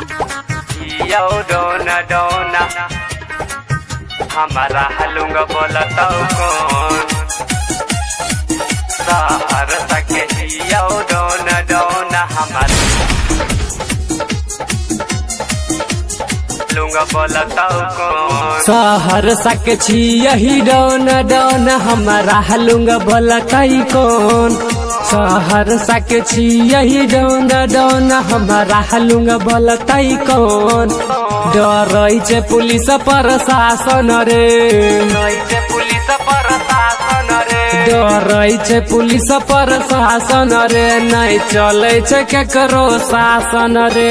यो डोना डोना हमारा हलूंगा बोला तो कौन सहर सके यो डोना डोना हमारा हलूंगा बोला तो कौन सहर सके यही डोना डोना हमारा हलूंगा बोला कई कौन सहर सके यही डोना डोना हमारा हलूंगा बोला तई कौन डरै छे पुलिस प्रशासन रे पुलिस प्रशासन रे डरै छे पुलिस प्रशासन रे नहीं चले छे केकरो शासन रे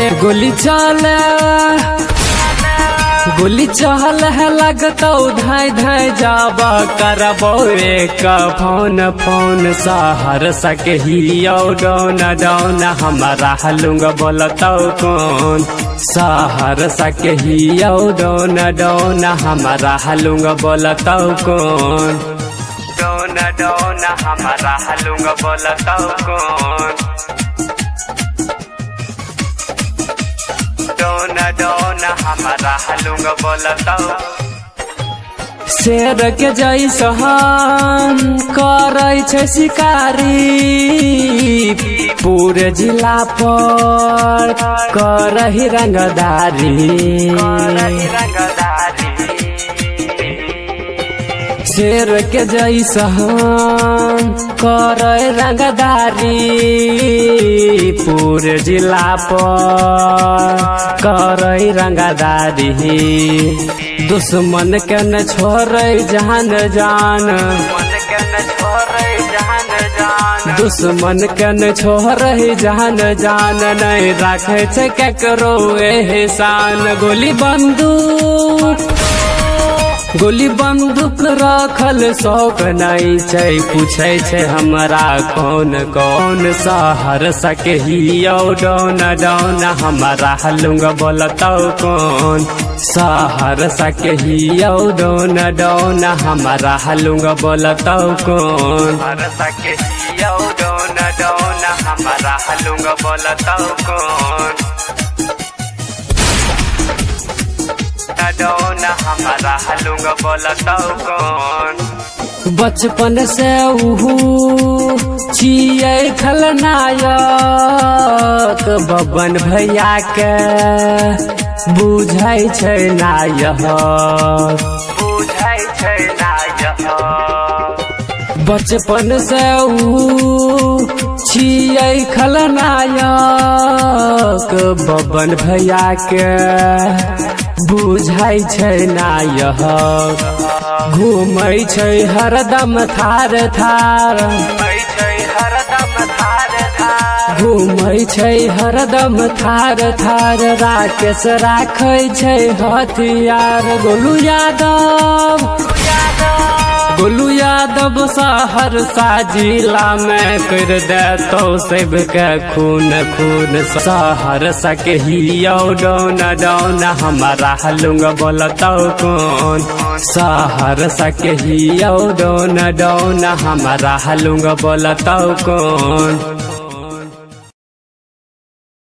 गोली चल है लगतो धाय धाय जाब करबो एक फोन सहर सके हियो डोना डोना हमारा हलूंगा बोलतो कौन सहर सके हियो डोना डोना हमारा हलूंगा बोलतो कौन डोना डोना हमारा हलूंगा बोलतो कौन डोना डोना हमारा हलूंगा बोलतो शेर के जैसा करै छे शिकारी पूरे जिला पर करही रंगदारी शेर के जैसा करे रंगदारी पूरे जिला पर करे रंगदारी दुश्मन के न छोड़े जान दुश्मन के न छोड़े जान नहीं राखे छे केकरो एहसान गोली बंदूक रखल शौक नहीं छे पूछे छे हमरा कौन सहर सके हियो डोना डोना हमारा हलूंगा बोलतो कौन सहर सके हियो डोना डोना हमारा हलूंगा बोलतो कौन सहर सके हियो डोना डोना हमारा हलूंगा बोलतो कौन डोना हमारा हलूंगा बोलतो कौन बचपन से उहू छिए खलनायक बबन भैया के बुझाई छे नायक बचपन से छिए खलनायक बबन भैया के बुझाई छे नायक घूमै छे हरदम थार घूमै छे हरदम थार राकेश राखै छे हथियार गोलू यादव सहरसा जिला में कर देतो सबके खून सहर सके हियो डोना डोना हमारा हलूंगा बोलतो कौन सहर सके हियो डोना डोना हमारा हलूंगा बोलतो कौन।